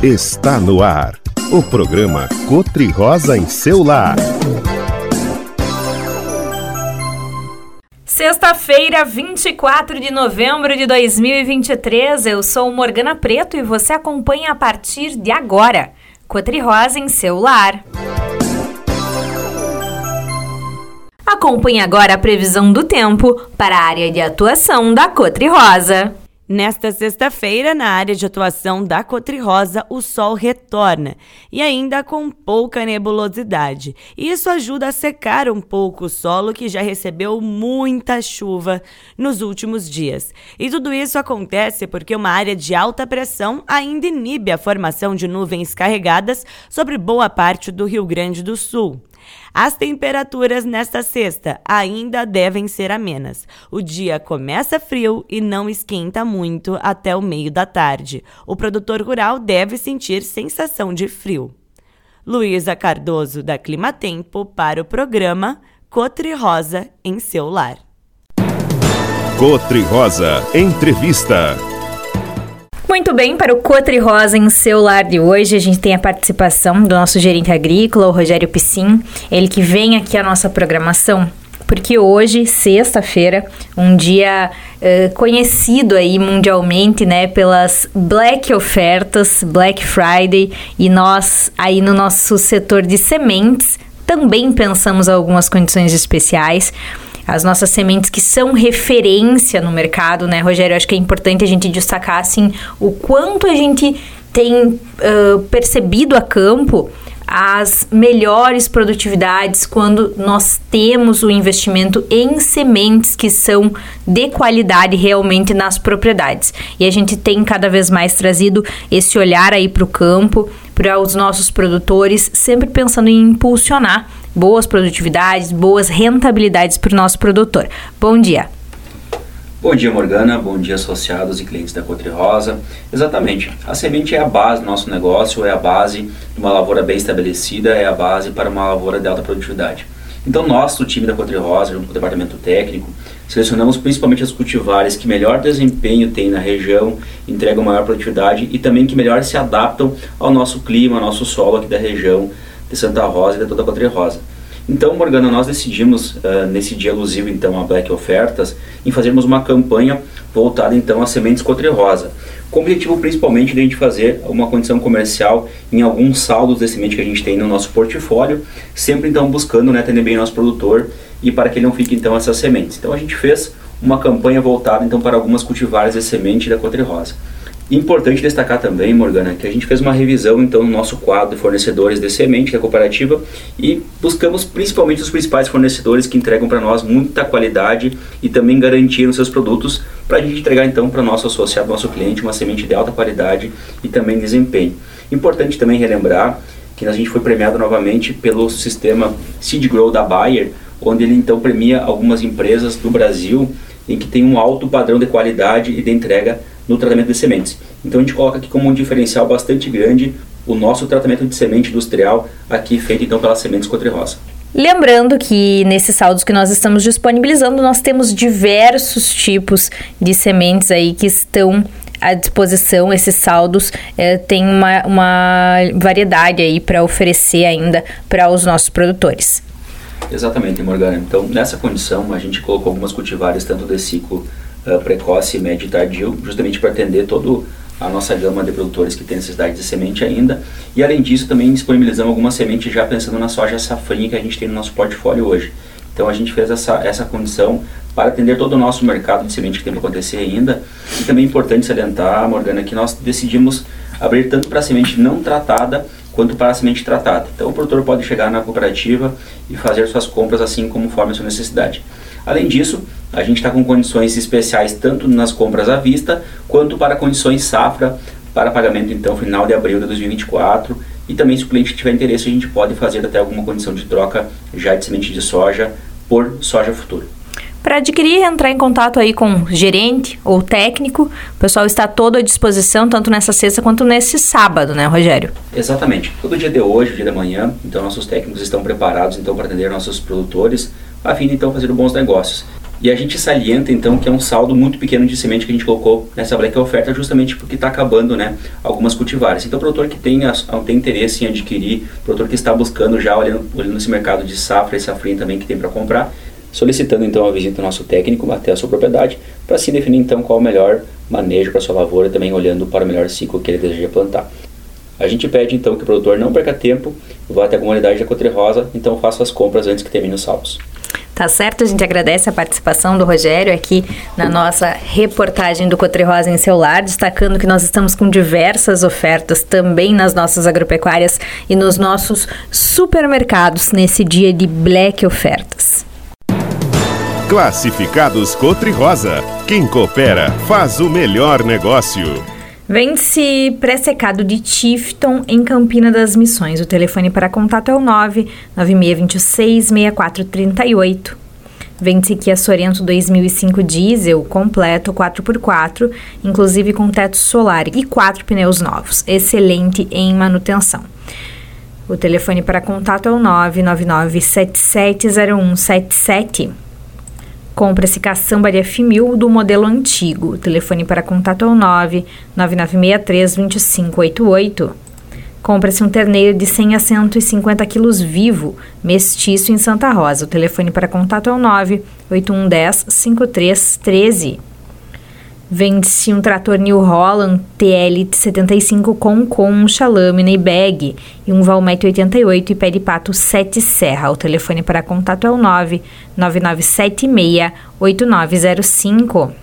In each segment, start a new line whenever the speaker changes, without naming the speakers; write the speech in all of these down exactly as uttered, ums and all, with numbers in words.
Está no ar, o programa Cotri-Rosa em seu lar.
Sexta-feira, vinte e quatro de novembro de dois mil e vinte e três, eu sou Morgana Preto e você acompanha a partir de agora, Cotri-Rosa em seu lar. Acompanhe agora a previsão do tempo para a área de atuação da Cotri-Rosa.
Nesta sexta-feira, na área de atuação da Cotri-Rosa, o sol retorna e ainda com pouca nebulosidade. Isso ajuda a secar um pouco o solo que já recebeu muita chuva nos últimos dias. E tudo isso acontece porque uma área de alta pressão ainda inibe a formação de nuvens carregadas sobre boa parte do Rio Grande do Sul. As temperaturas nesta sexta ainda devem ser amenas. O dia começa frio e não esquenta muito até o meio da tarde. O produtor rural deve sentir sensação de frio. Luísa Cardoso, da Climatempo, para o programa Cotri-Rosa em seu lar.
Cotri-Rosa Entrevista.
Muito bem, para o Cotri-Rosa em seu lar de hoje, a gente tem a participação do nosso gerente agrícola, o Rogério Piscin, ele que vem aqui à nossa programação, porque hoje, sexta-feira, um dia uh, conhecido aí mundialmente, né, pelas Black Ofertas, Black Friday, e nós aí no nosso setor de sementes também pensamos algumas condições especiais. As nossas sementes que são referência no mercado, né, Rogério? Eu acho que é importante a gente destacar, assim, o quanto a gente tem uh, percebido a campo as melhores produtividades quando nós temos o investimento em sementes que são de qualidade realmente nas propriedades. E a gente tem cada vez mais trazido esse olhar aí para o campo, para os nossos produtores, sempre pensando em impulsionar boas produtividades, boas rentabilidades para o nosso produtor. Bom dia.
Bom dia, Morgana. Bom dia, associados e clientes da Cotri-Rosa. Exatamente. A semente é a base do nosso negócio, é a base de uma lavoura bem estabelecida, é a base para uma lavoura de alta produtividade. Então, nós, do time da Cotri-Rosa, junto com o departamento técnico, selecionamos principalmente as cultivares que melhor desempenho tem na região, entregam maior produtividade e também que melhor se adaptam ao nosso clima, ao nosso solo aqui da região de Santa Rosa e de toda a Cotri-Rosa. Então, Morgana, nós decidimos, uh, nesse dia alusivo, então, a Black Ofertas, em fazermos uma campanha voltada, então, às sementes Cotri-Rosa, com o objetivo, principalmente, de a gente fazer uma condição comercial em alguns saldos de semente que a gente tem no nosso portfólio, sempre, então, buscando, né, atender bem o nosso produtor e para que ele não fique, então, essas sementes. Então, a gente fez uma campanha voltada, então, para algumas cultivares de semente da Cotri-Rosa. Importante destacar também, Morgana, que a gente fez uma revisão então no nosso quadro de fornecedores de semente da cooperativa e buscamos principalmente os principais fornecedores que entregam para nós muita qualidade e também garantia nos seus produtos para a gente entregar então para o nosso associado, nosso cliente, uma semente de alta qualidade e também desempenho. Importante também relembrar que a gente foi premiado novamente pelo sistema Seed Grow da Bayer, onde ele então premia algumas empresas do Brasil em que tem um alto padrão de qualidade e de entrega no tratamento de sementes. Então a gente coloca aqui como um diferencial bastante grande o nosso tratamento de semente industrial aqui feito então pelas sementes Cotri-Rosa.
Lembrando que nesses saldos que nós estamos disponibilizando, nós temos diversos tipos de sementes aí que estão à disposição. Esses saldos é, têm uma, uma variedade aí para oferecer ainda para os nossos produtores.
Exatamente, Morgana. Então, nessa condição, a gente colocou algumas cultivares tanto de ciclo uh, precoce, médio e tardio, justamente para atender toda a nossa gama de produtores que tem necessidade de semente ainda. E, além disso, também disponibilizamos algumas sementes já pensando na soja safrinha que a gente tem no nosso portfólio hoje. Então, a gente fez essa, essa condição para atender todo o nosso mercado de semente que tem para acontecer ainda. E também é importante salientar, Morgana, que nós decidimos abrir tanto para a semente não tratada quanto para a semente tratada. Então o produtor pode chegar na cooperativa e fazer suas compras assim conforme a sua necessidade. Além disso, a gente está com condições especiais tanto nas compras à vista, quanto para condições safra, para pagamento então final de abril de dois mil e vinte e quatro. E também se o cliente tiver interesse, a gente pode fazer até alguma condição de troca já de semente de soja por soja futura.
Para adquirir, entrar em contato aí com gerente ou técnico, o pessoal está todo à disposição, tanto nessa sexta quanto nesse sábado, né, Rogério?
Exatamente. Todo dia de hoje, dia de amanhã, então nossos técnicos estão preparados então para atender nossos produtores, a fim de então fazer bons negócios. E a gente salienta então que é um saldo muito pequeno de semente que a gente colocou nessa Black Oferta, justamente porque está acabando, né, algumas cultivares. Então o produtor que tem, tem interesse em adquirir, o produtor que está buscando já, olhando, olhando esse mercado de safra e safrinha também que tem para comprar, solicitando então a visita do nosso técnico até a sua propriedade, para se definir então qual o melhor manejo para sua lavoura, também olhando para o melhor ciclo que ele deseja plantar. A gente pede então que o produtor não perca tempo, vá até a comunidade da Cotri-Rosa, então faça as compras antes que termine os saldos.
Tá certo, a gente agradece a participação do Rogério aqui na nossa reportagem do Cotri-Rosa em seu lar, destacando que nós estamos com diversas ofertas também nas nossas agropecuárias e nos nossos supermercados nesse dia de Black Ofertas.
Classificados Cotri-Rosa. Quem coopera faz o melhor negócio.
Vende-se pré-secado de Tifton em Campina das Missões. O telefone para contato é o nove nove seis dois seis, seis quatro três oito. Vende-se Kia Sorento dois mil e cinco diesel completo quatro por quatro, inclusive com teto solar e quatro pneus novos. Excelente em manutenção. O telefone para contato é o nove nove nove sete sete zero um sete sete. Compra-se caçamba de F mil do modelo antigo. O telefone para contato é o nove nove nove seis três dois cinco oito oito. Compra-se um terneiro de cem a cento e cinquenta quilos vivo, mestiço em Santa Rosa. O telefone para contato é o nove oito um um zero cinco três um três. Vende-se um trator New Holland T L setenta e cinco com concha, lâmina e bag e um Valmet oitenta e oito e pé de pato sete serra. O telefone para contato é o nove nove nove sete seis oito nove zero cinco.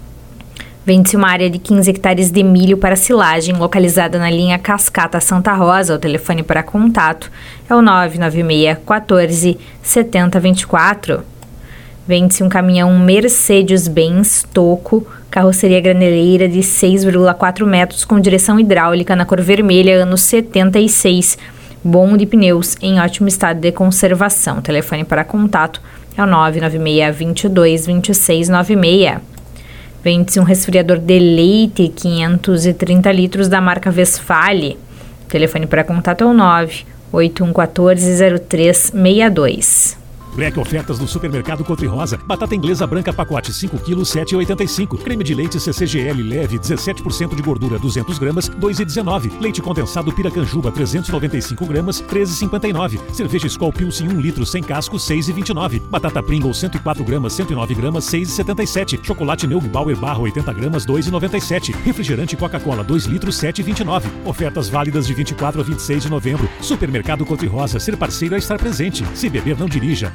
Vende-se uma área de quinze hectares de milho para silagem localizada na linha Cascata Santa Rosa. O telefone para contato é o nove nove seis um quatro sete zero dois quatro. Vende-se um caminhão Mercedes-Benz Toco, carroceria graneleira de seis vírgula quatro metros com direção hidráulica na cor vermelha, ano setenta e seis, bom de pneus em ótimo estado de conservação. O telefone para contato é o nove nove seis dois dois dois seis nove seis. Vende-se um resfriador de leite quinhentos e trinta litros da marca Westfalia. O telefone para contato é o nove oito um um quatro zero três seis dois.
Black Ofertas no Supermercado Cotri-Rosa. Batata inglesa branca pacote cinco quilos, sete reais e oitenta e cinco. Creme de leite C C G L leve, dezessete por cento de gordura, duzentas gramas, dois reais e dezenove. Leite condensado Piracanjuba, trezentos e noventa e cinco gramas, treze reais e cinquenta e nove. Cerveja Skol Pilsen um litro, sem casco, seis reais e vinte e nove. Batata Pringles cento e quatro gramas, cento e nove gramas, seis reais e setenta e sete. Chocolate Neugbauer barra oitenta gramas, dois reais e noventa e sete. Refrigerante Coca-Cola dois litros, sete reais e vinte e nove. Ofertas válidas de vinte e quatro a vinte e seis de novembro. Supermercado Cotri-Rosa, ser parceiro é estar presente. Se beber, não dirija.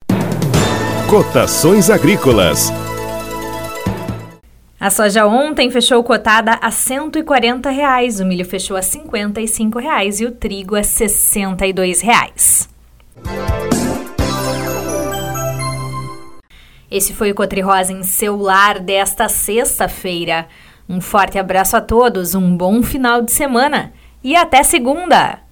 Cotações agrícolas.
A soja ontem fechou cotada a cento e quarenta reais, o milho fechou a cinquenta e cinco reais e o trigo a sessenta e dois reais. Esse foi o Cotri-Rosa em seu lar desta sexta-feira. Um forte abraço a todos, um bom final de semana e até segunda!